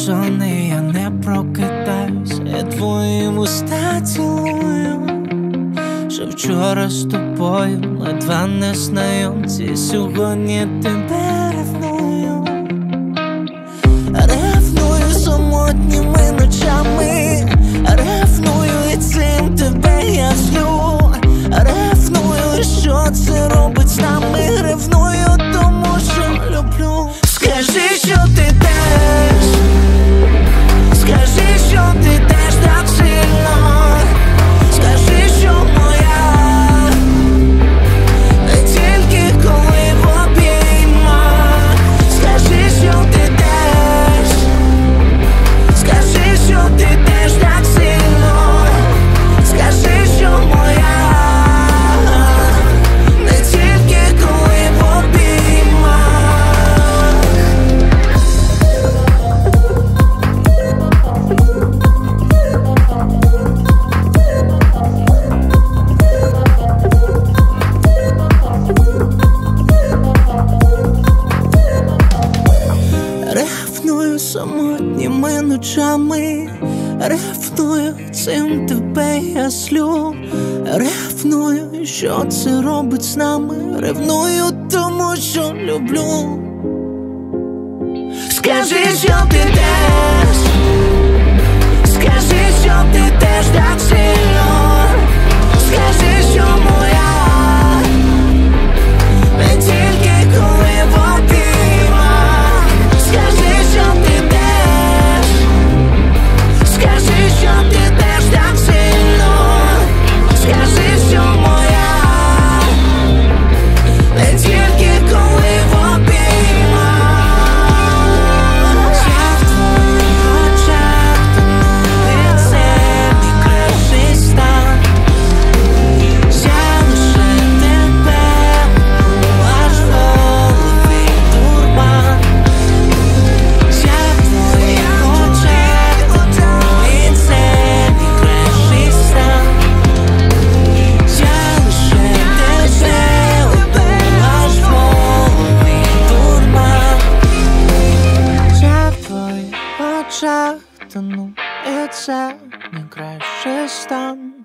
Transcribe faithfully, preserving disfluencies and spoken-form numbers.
сон і я не прокидаюсь, я твої вуста цілую. Ще вчора з тобою ледве не знайомці, сьогодні тебе ревную. Ревную самотніми ночами, ревную і цим тебе я злю. Ревную, що це робить з нами, ревную, тому що люблю. Скажи, що ти теж, скажи, що ти теж так сильно. Скажи, що моя, не тільки коли в обіймах. Скажи, що ти теж, скажи, що ти теж так сильно. Скажи, що моя, не тільки коли в обіймах. Ревную самотніми ночами, ревную, цим тебе я злю. Ревную, що це робить з нами, ревную, тому що люблю. Скажи, що ти теж, скажи, що ти теж так сильно. Скажи, що моя, не тільки коли в обіймах. Скажи, що ти теж, скажи, що ти теж так сильно. Скажи, що моя, не тільки коли в обіймах. Я в твоїх очах тону, і це мій кращий стан. Я лише тебе люблю, аж в голові дурман. Я в твоїх очах тону, і це мій кращий стан. Я лише тебе люблю, аж в голові дурман. Я в твоїх очах тону, і це мій кращий стан.